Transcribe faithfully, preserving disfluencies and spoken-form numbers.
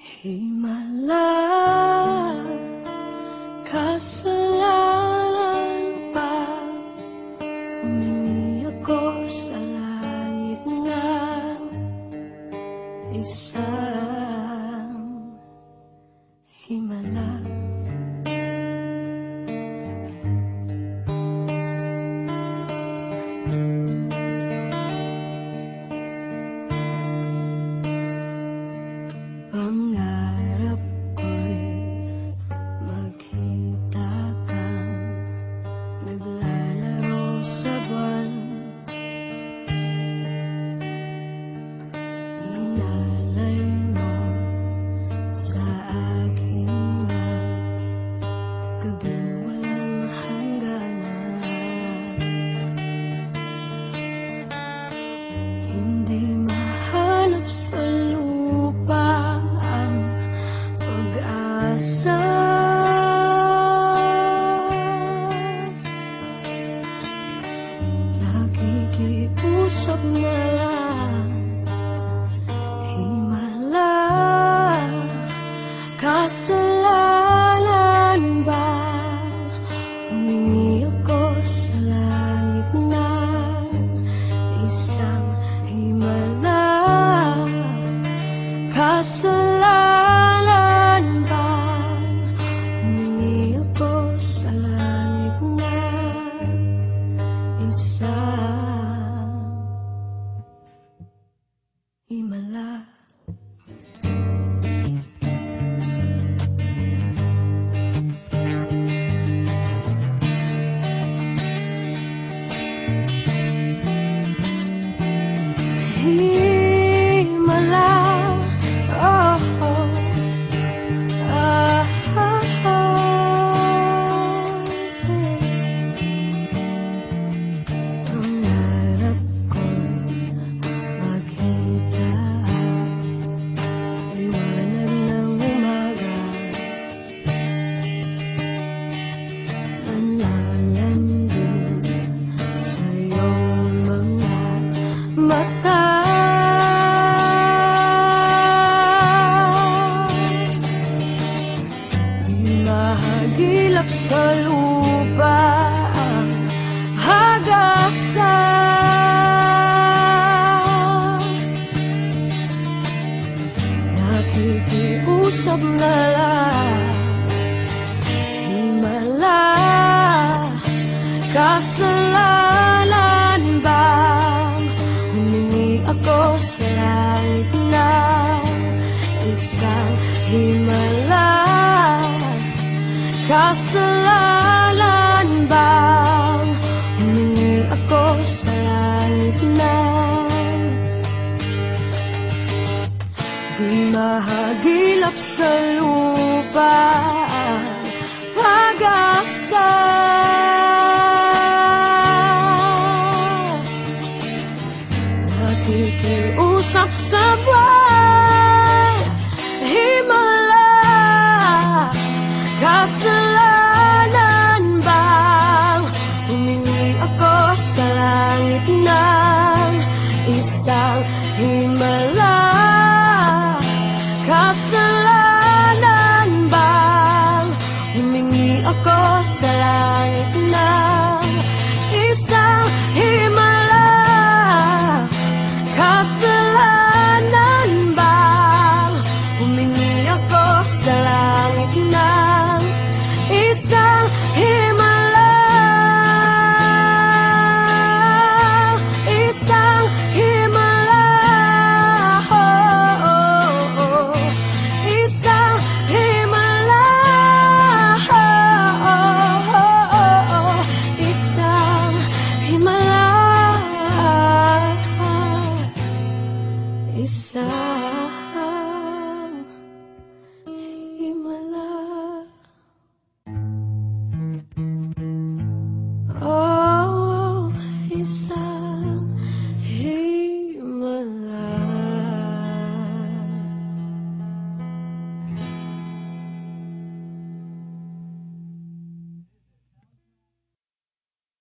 Himala, kasalanan ba? Humingi ako sa langit ng isang himala. Pangarap ko'y makita kang naglalaro sa buwan. Inalay mo sa akin ang gabing walang hangganan. Hindi mahanap sa lupa ang pag-asa. Nakikiusap na lang, himala, kasalanan ba? Humingi ako sa langit ng isang himala. Kasalanan ba? Humingi ako sa langit ng isang himala. Himala, oh, oh. Ah, ah, ah. Pangarap ko'y makita ang liwanag ng umaga. Nanlalambing sa iyong mga mata. Mahagilap sa lupa ang hagasan. Nakikiusap na lang, himala, kasalanan bang humingi ako sa langit ng isang himala? Kasalanan bang humingi ako sa langit ng di mahagilap sa lupa ang pag-asa? Nakikiusap sa buwan, himala, kasalanan bang humingi ako sa langit ng isang himala? Kasalanan